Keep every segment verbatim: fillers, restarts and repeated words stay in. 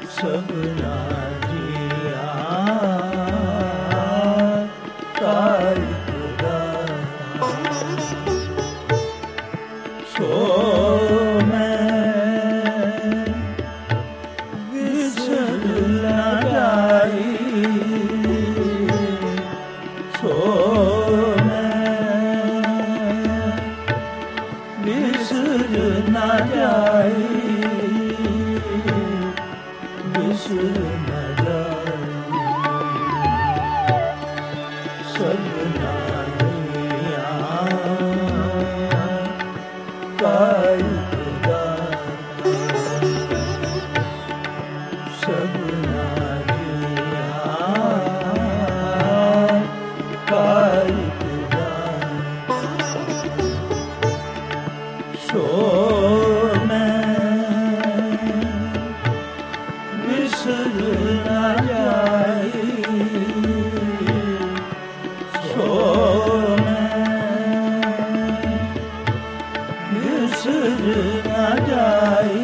ਸਭਨਾ ਜੀਆ ਕਾਇਕ ਦਾਤਾ ਸੋ ਮੈਂ ਵਿਸਰ ਨਾ ਜਾਈ ਸੋ ਮੈਂ ਵਿਸਰ ਨਾ ਜਾਈ ਵਿਸਰ ਨਾ ਜਾਈ ਸਭਨਾ ਜੀਆ ਕਾਇਕ ਦਾਤਾ ਸਭਨਾ ਜੀਆ ਕਾਇਕ ਦਾਤਾ ਸੋ ਵਿਸਰ ਨਾ ਜਾਈ ਸੋ ਮੈਂ ਵਿਸਰ ਨਾ ਜਾਈ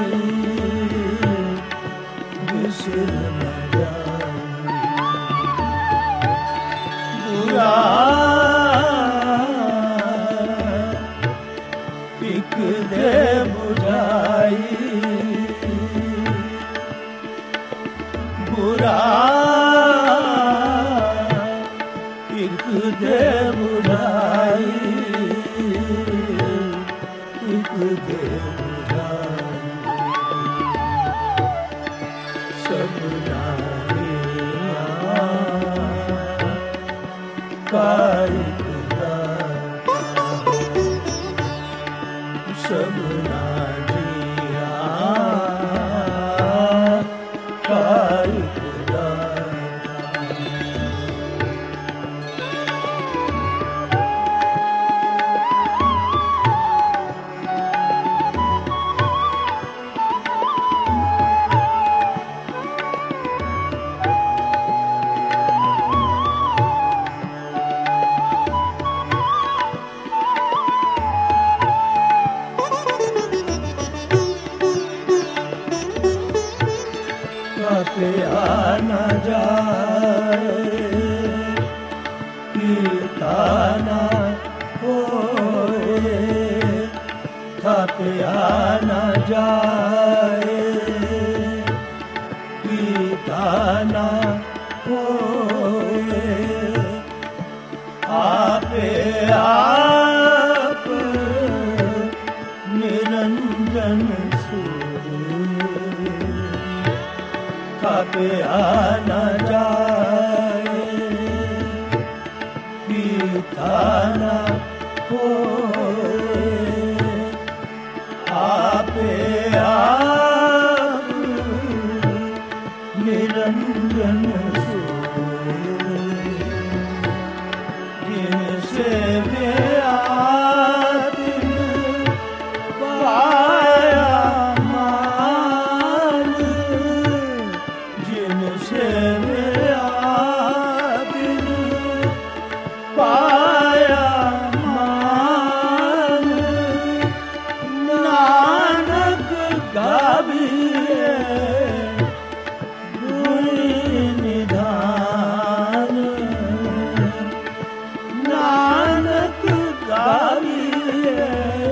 ਵਿਸਰ ਨਾ ਜਾਈ ਬੁਰਾ ਇਕ ਦੇ ਬੁਝਾਈ ਬੁਰਾ ਇਕ ਦੇ ਬੁਝਾਈ ਇਕ ਦੇ ਬੁਝਾਈ ਸਭਨਾ ਜੀਆ ਕਾਇਕ ਦਾਤਾ ਸਭਨਾ ਜੀਆ ਕਾਇਕ ਪਿਆ ਨਾ ਜਾਏ ਕੀਤਾ ਨਾ ਹੋਏ ਥਾਪਿਆ ਨਾ ਜਾਏ ਕੀਤਾ ਨਾ ਹੋਏ ਆਪੇ ਆਪ ਨਿਰੰਜਨ ਥਾਪਿਆ ਨਾ ਜਾਏ ਕੀਤਾ ਨਾ ਹੋਏ ਆਪੇ ਆਪ ਨਿਰੰਜਨ ਸੋਏ ਜਿਨ ਸੇਵਿਆ ਤਿਨ ਪਾਇਆ ਮਾਨ ਜਿਨ ਸੇਵਿਆ ਤਿਨ ਪਾਇਆ ਮਾਨ ਨਾਨਕ ਗਾਵੀਏ ਗੁਣੀ ਨਿਧਾਨ ਨਾਨਕ ਗਾਵੀਏ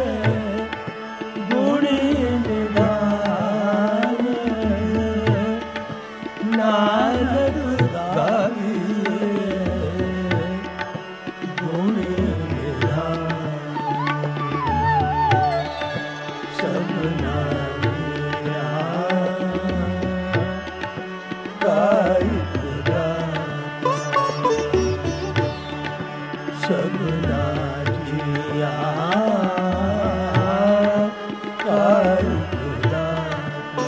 ਗੁਣੀ ਨਿਧਾਨ ਨਾਨਕ ਗਾਵੀਏ ਗੁਣੀ ਨਿਧਾਨ ਸਭਨਾ ਜੀਆ ਕਾਇਕ ਦਾਤਾ ਸਭਨਾ ਜੀਆ ਕਾਇਕ ਦਾਤਾ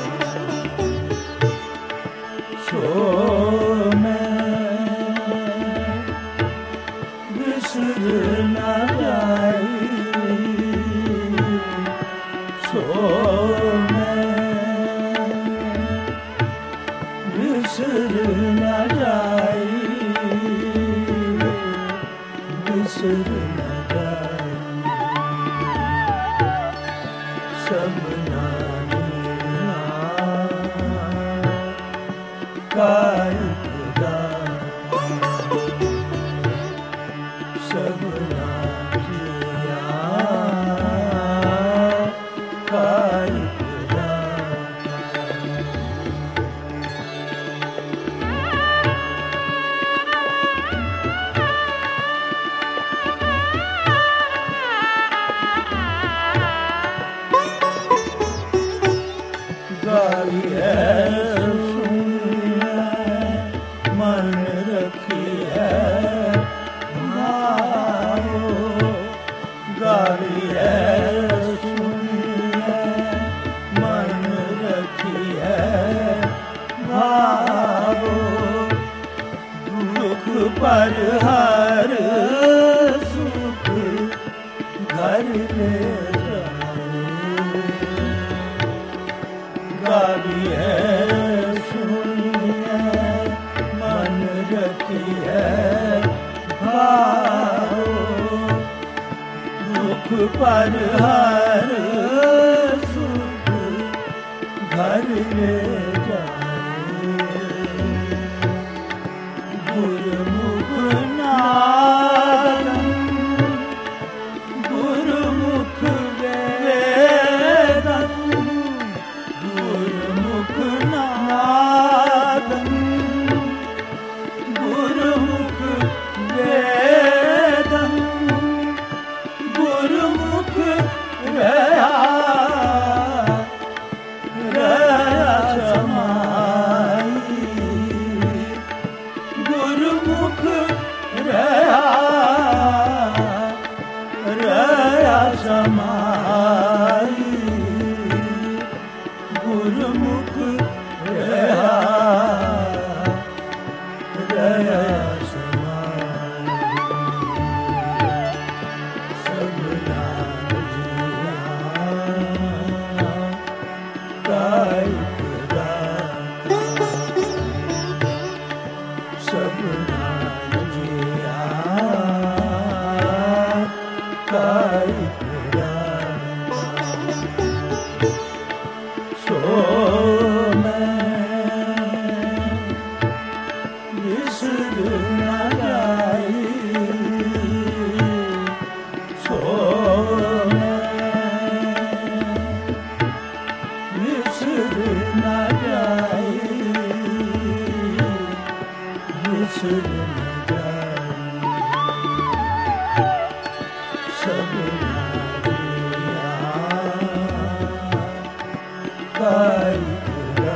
ਸੋ ਮੈਂ ਵਿਸਰ ਨਾ ਜਾਈ ਸੋ ਮੈਂ ਵਿਸਰ ਨਾ ਜਾਈ ਵਿਸਰ ਨਾ ਜਾਈ ਸਭਨਾ ਜੀਆ कायदा सबना जिया कायदा गाई है सुनी है मन रखी है भावो गाई है सुनी है मन रखी है भावो दुख पर हर सुख घर ले गावी है सुनी है मन रखी है भावो दुख पर हर सुख घर ले जाए गुरुमुख नादन गुरुमुख वेदन गुरुमुख नादन गुरुमुख वेदन गुरुमुख रया रया समाई गुरुमुख रया रया समाई गुरुमुख रया रया समाई सबना जिया कायदा सबना जिया कायदा सो मैं विसर न जाई सो मैं विसर न जाई विसर न जाई सबना जिया कायदा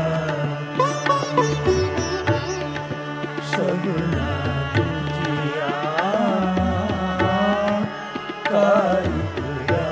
सबना जिया कायदा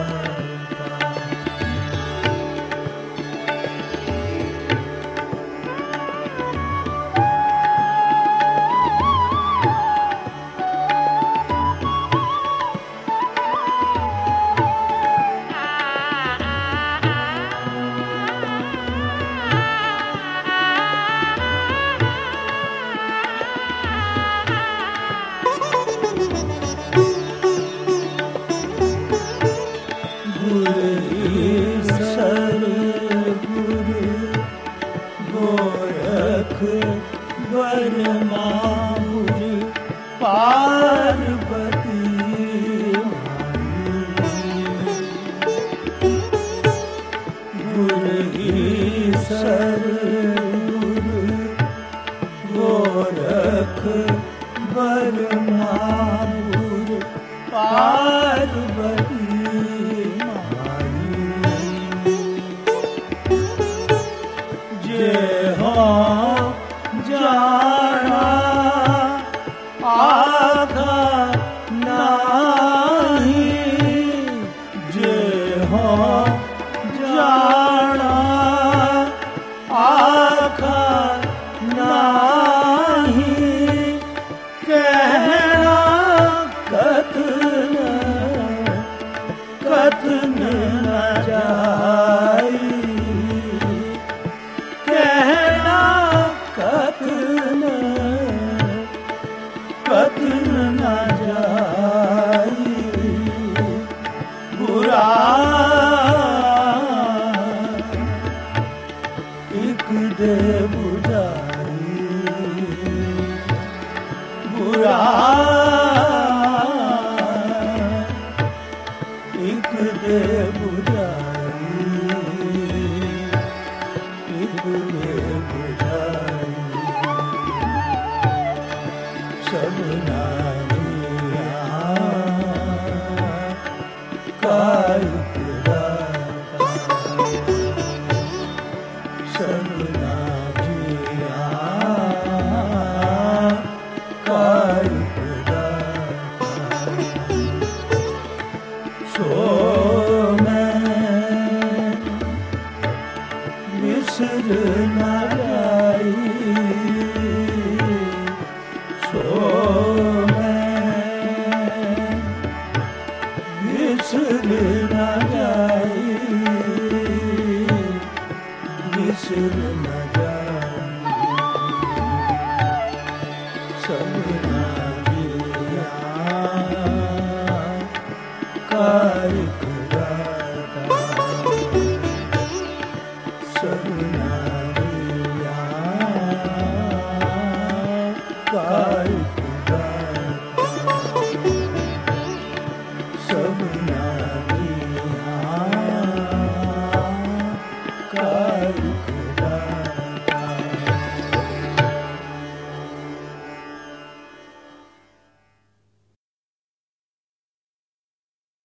सर गुरु गोरख बरमापुर पार्वती गुरु सर गुरु गोरख बरमापुर पार्वती जाना आगा नाही जे हो जाना आगा नाही कहना कथन कथन न जाई कहना कथन कथन न जाई बुरा एक दे बुझाई ਮੁਰਾਰੀ